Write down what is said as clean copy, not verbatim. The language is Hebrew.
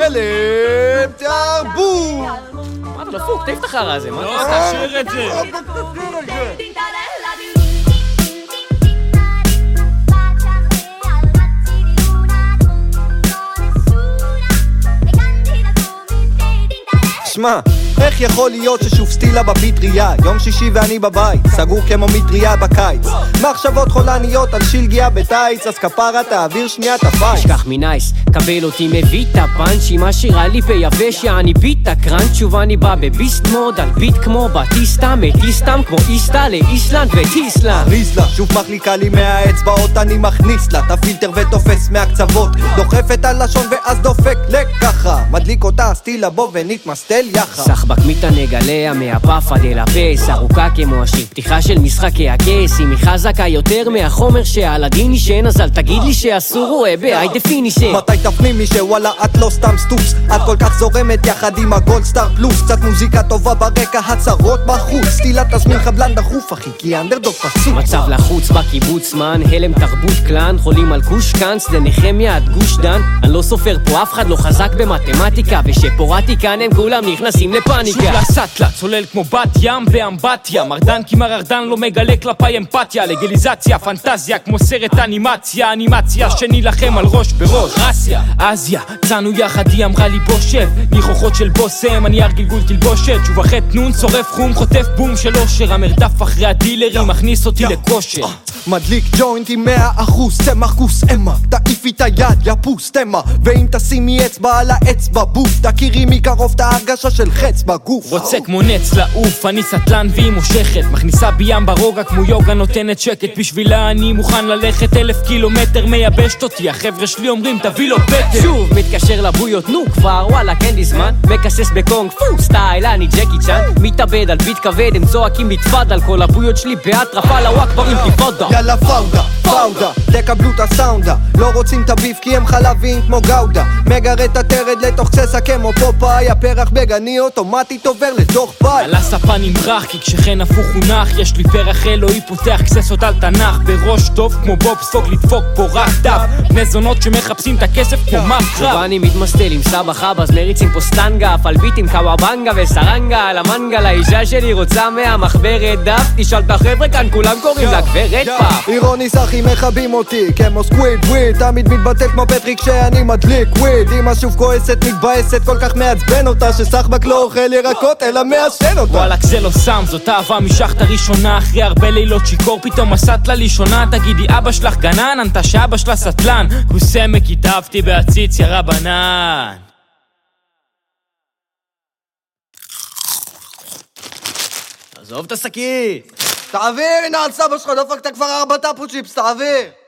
גלי תרבות. מה אתה דפוק? תעיף את החרא הזה, מה? לא, תשאיר את זה. שמע, איך יכול להיות ששוב סטילה בפטריה? יום שישי ואני בבית, סגור כמו מטריה בקיץ. מחשבות חולניות על שלגיה בטייץ, אז כפרה תעביר שנייה את הפייץ. תשכח מנייס, קבל אותי מביא את הפאנץ' עם השירה לי ביבש יעני ביט הקרנץ'. שוב אני בא בביסט מוד על ביט כמו בטיסטה, מטיסטם כמו איסטה לאיסלנד וטיסלנד. ריסלה, שוב מחליקה לי מהאצבעות, אני מכניס לה את הפילטר ותופס מהקצוות, דוחף את הלשון ואז דופק לככה, מדליק אותה סטילה בו ונתמסטל יחד. סחבק מתענג עליה מהפף עד אל הפס, ארוכה כמו השיר פתיחה של משחקי הכס. אם היא חזקה יותר מהחומר שעל הדין ישן, אז אל תגיד לי שאסור רואה בהי דפינישן. מתי תפנימי שוואלה את לא סתם סטוס, את כל כך זורמת יחד עם הגולדסטאר פלוס. קצת מוזיקה טובה ברקע, הצהרות בחוץ, סטילה תזמין חבלן דחוף אחי כי אנדרדוג פצוץ. מצב לחוץ בקיבוץ מן, הלם תרבות קלן, חולים על גוש קאנץ, לנחמיה עד גוש דן. אני לא סופר פה, אף אחד לא חזק במתמטיקה, ושפורטי כאן הם כולם נכנסים לפאניקה. שוב לסטלה, צולל כמו בת ים באמבטיה, מרדן כי מרדן לא מגלה כלפי אמפתיה. לגליזציה, פנטזיה כמו סרט אנימציה, אנימציה שנילחם על ראש בראש. רסיה, אזיה, צאנו יחד, היא אמרה לי בוא שב, ניחוחות של בוסם, אני גלגול תלבושת. שוב אחת נון, שורף חום, חוטף בום של אושר, המרדף אחרי הדילרים מכניס אותי לכושר. מדליק ג'וינט עם 100%, צמח כוס אמה, תעיפי את היד, יפוס תמה, ואם תשימי אצבע על האצבע בוף, תכירי מקרוב את ההרגשה של חץ בגוף. רוצה כמו נץ לעוף, אני סטלן והיא מושכת, מכניסה בים ברוגע כמו יוגה, נותנת שקט, בשבילה אני מוכן ללכת 1000 קילומטר, מייבשת אותי, החבר'ה שלי אומרים תביא לו פטר. שוב מתקשר לבויות, נו כבר וואלה כן לי זמן, מקסס בקונג פו סטייל אני ג'קי צ'אן, מתאבד על ביט כבד, הם צועקים לתפד על כל הבויות שלי באטרף על הוואקבר עם תיפודה. יאללה פאודה, פאודה, תקבלו את הסאונדה, לא רוצים את הביף כי הם חלבים כמו גאודה, מגרד את התרד לתוך קססה כמו פופאי, הפרח בגני אוטומטית עובר לתוך פאי. על הספה נמרח כי כשכן הפוך הונח, יש לי פרח אלוהי פותח קססות על תנך, בראש טוב כמו בוב ספוג לדפוק פה רק דף, בני זונות שמחפשים את הכסף כמו מרקרב. ואני מתמסטל עם סבא חבאז, מריצים פה סטנגה, פלביטים קוואבנגה וסרנגה על המנגה, לאישה שלי רוצה מהמחברת דף, תשאל את החבר'ה כאן כולם קוראים לה גברת פאפ. אירוני סחי מחבים אותי כמו סקוויד וויד, תמיד מתבטל כמו פטריק כשאני מדליק וויד, אמא שוב כועסת מתבאסת כל כך מעצבן אותה, שסחבק לא אוכל ירקות אלא מעשן אותה. וואלק זה לא סם, זאת אהבה משחת הראשונה, אחרי הרבה לילות שיקור פתאום עשת לה לישונה, תגידי אבא שלך גנן, ענתה שאבא שלה סטלן, קוסמק התאהבתי בהציץ יא רבנן. עזוב את השקית, תעביר, הנה על סבא שלך דפקת כבר 4 טאפו צ'יפס, תעביר.